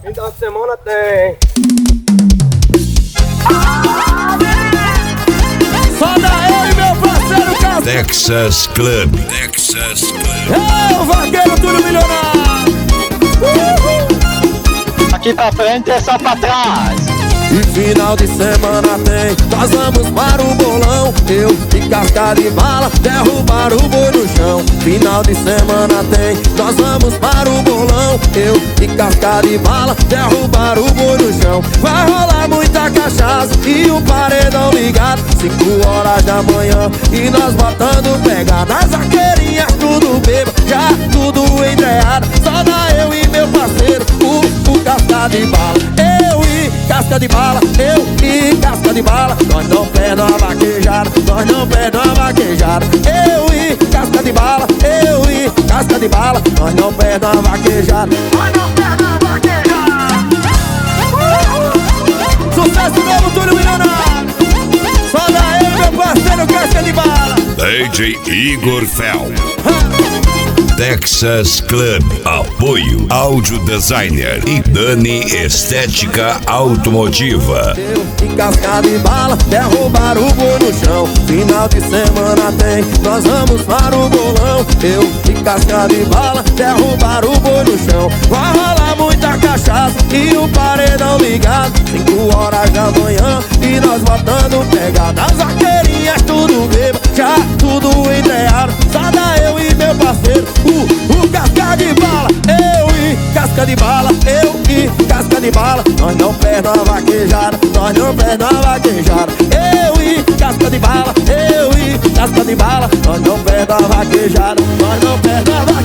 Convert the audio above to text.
Final de semana tem. Só daí, meu parceiro Cássio. Texas Club. Texas Club. É o vaqueiro tudo milionário. Aqui pra frente é só pra trás. E final de semana tem, nós vamos para o bolão. Eu e casca de bala, derrubar o boi no chão. Final de semana tem, nós vamos para o bolão. Eu e casca de bala, derrubar o boi no chão. Vai rolar muita cachaça e o paredão ligado. 5 horas da manhã e nós botando pegada. As vaqueirinhas tudo bebo, já tudo entreado. Só dá eu e meu parceiro, o casca de bala. Eu e casca de bala, eu e casca de bala. Nós não perdemos a vaquejada, nós não perdemos a vaquejada. Eu e casca de bala, eu e casca de bala. Nós não perdemos a vaquejada, nós não perdemos a vaquejada. Sucesso novo, tudo milionário. Só daí, meu parceiro, casca de bala. DJ Igor Fel. Texas Club. Apoio Áudio Designer e Dani Estética Automotiva. Eu e casca de bala, derrubar o boi no chão. Final de semana tem, nós vamos para o bolão. Eu e casca de bala, derrubar o boi no chão. Vai rolar muita cachaça e o paredão ligado. 5 horas da manhã e nós botando pegada. As vaqueirinhas tudo bebo, já tudo entreado. Só dá eu e meu parceiro, o casca de bala. Eu e casca de bala, eu e casca de bala. Nós não perdemos a vaquejada, nós não perdemos a vaquejada. Eu e casca de bala, eu e casca de bala. Nós não perdemos a vaquejada, nós não perdemos a vaquejada.